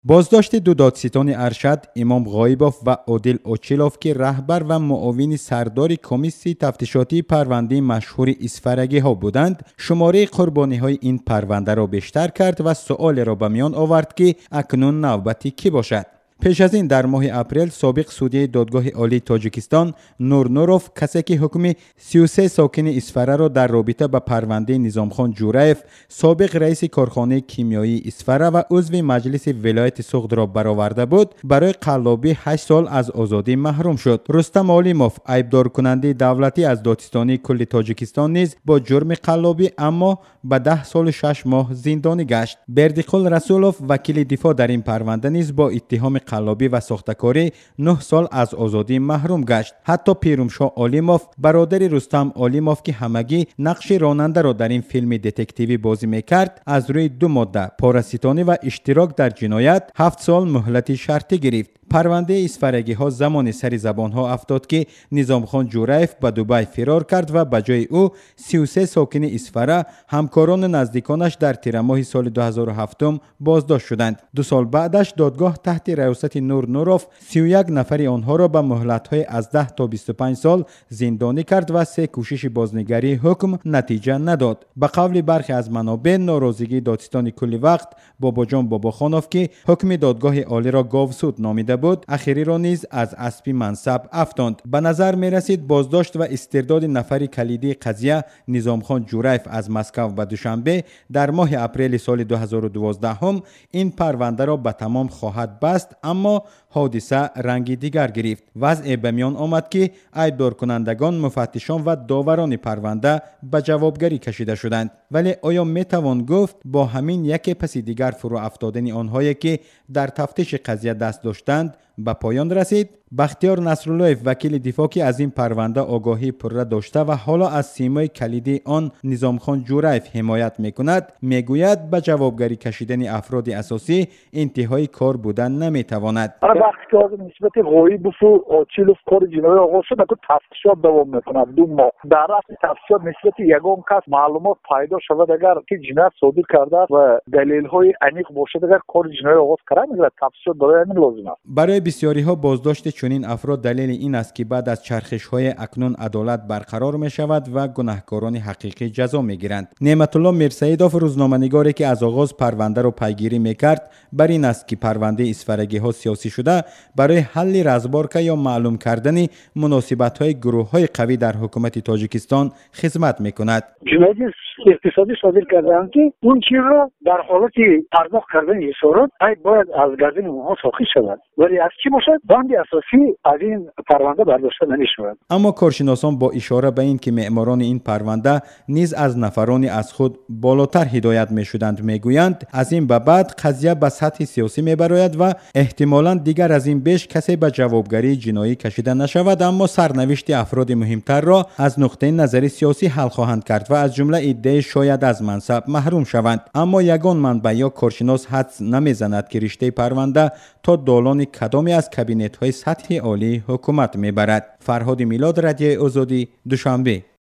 بازداشت دو دادستان ارشد امام غایباف و عادل اوچیلوف که رهبر و معاون سردار کمیسیون تفتیشاتی پرونده مشهور اسفرگی ها بودند، شماره قربانی های این پرونده را بیشتر کرد و سؤال را به میان آورد که اکنون نوبتی کی باشد. پیش از این در ماه اپریل سابق سودی دادگاه عالی تاجیکستان نور نوروف، کسی که حکم 33 ساکن اسفره را در رابطه با پرونده نظامخان جورایف، سابق رئیس کارخانه کیمیایی اسفره و عضو مجلس ولایت سوخت را برآورده بود، برای قلابی 8 سال از آزادی محروم شد. رستم علیموف، عیبدار کننده دولتی از دادستانی کل تاجیکستان نیز با جرم قلابی اما به 10 سال و 6 ماه زندانی گشت. بردیقل رسولوف، وکیل دفاع در این پرونده نیز با اتهام قلابی و ساختکاری 9 سال از آزادی محروم گشت. حتی پیرومشاه علیموف، برادر رستم علیموف که همگی نقش راننده را در این فیلم دتکتیوی بازی میکرد، از روی 2 ماده پاراستانی و اشتراک در جنایت 7 سال مهلت شرطی گرفت. پرونده اسفرگی ها زمان سر زبان ها افتاد که نظامخان جورایف به دبی فرار کرد و به جای او 33 ساکن اسفره، همکاران نزدیکانش در تیر ماه سال 2007 بازداشت شدند. 2 سال بعدش دادگاه تحت ریاست نور نوروف 31 نفر آنها را به مهلت های از 10 تا 25 سال زندانی کرد و 3 کوشش بازنگری حکم نتیجه نداد. به قول برخی از منابع، ناراضگی دادستان کل وقت باباجان باباخانوف که حکم دادگاه عالی را گاوسود نامیده بود، اخیری را نیز از اسب منصب افکند. به نظر می رسید بازداشت و استرداد نفر کلیدی قضیه نظامخان جورایف از مسکو به دوشنبه در ماه اپریل سال 2012 این پرونده را به تمام خواهد بست، اما حادثه رنگی دیگر گرفت. وضع به میان آمد که عیبدار کنندگان، مفتشان و داوران پرونده به جوابگری کشیده شدند. ولی آیا می توان گفت با همین یکی پس دیگر فرو افتادن آنهایی که در تفتیش قضیه دست داشتند به پایان رسید؟ بختیار نصرالله، وکیل دفاع که از این پرونده آگاهی پرره داشته و حالا از سیمای کلیدی آن نظامخان جورایف حمایت میکند، میگوید به جوابگری کشیدن افراد اساسی انتهای کار بودن نمیتواند. بختیار نسبت غایبوف و اوچیلوف کار جنایی آغاز شد، اگر تفتیشات دوام میکند 2 ماه در اصل تفتیشات نسبت یگان کس معلومات پیدا شود اگر که جنایت صادر کرده و دلیل های عمیق باشد، اگر کار جنایی آغاز کرده میگوید تفتیشات برای همین لازم است. برای بسیاری ها بازداشت چنین افراد دلیل این است که بعد از چرخش های اکنون عدالت برقرار می شود و گناهکاران حقیقی جزا می گیرند. نعمت الله میرسیدوف، روزنامه‌نگاری که از آغاز پرونده را پیگیری می کرد، بر این است که پرونده اسفرگی ها سیاسی شده برای حل رزبارکه یا معلوم کردن مناسبت های گروه های قوی در حکومت تاجیکستان خدمت می کند. جنایت اقتصادی صادر کردند که اون چیز را در حالت پرداخت کردن اصرارات باید از گردن اونها ساقط شود، ولی از چی باشد بند اساسی از این پرونده برداشته نمی‌شود. اما کارشناسان با اشاره به این که معماران این پرونده نیز از نفرانی از خود بالاتر هدایت می‌شدند میگویند از این به بعد قضیه به سطح سیاسی می‌براید و احتمالاً دیگر از این بیش کسی به جوابگری جنایی کشیده نشود، اما سرنوشت افراد مهمتر را از نقطه نظر سیاسی حل خواهند کرد و از جمله ایده شاید از منصب محروم شوند. اما یگان منبع یا کارشناس حدس نمیزند که رشته پرونده تا دالان کدامی از کابینت های سطح عالی حکومت میبرد. فرهاد میلاد، رادیو آزادی، دوشنبه.